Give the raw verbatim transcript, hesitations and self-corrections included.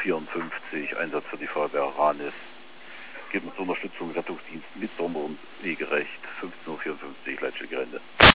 vierundfünfzig, Einsatz für die Feuerwehr Ranis. Geht mit zur Unterstützung Rettungsdienst mit Sommer und Wegerecht, fünfzehn Uhr vierundfünfzig, Leitstelle Gerende.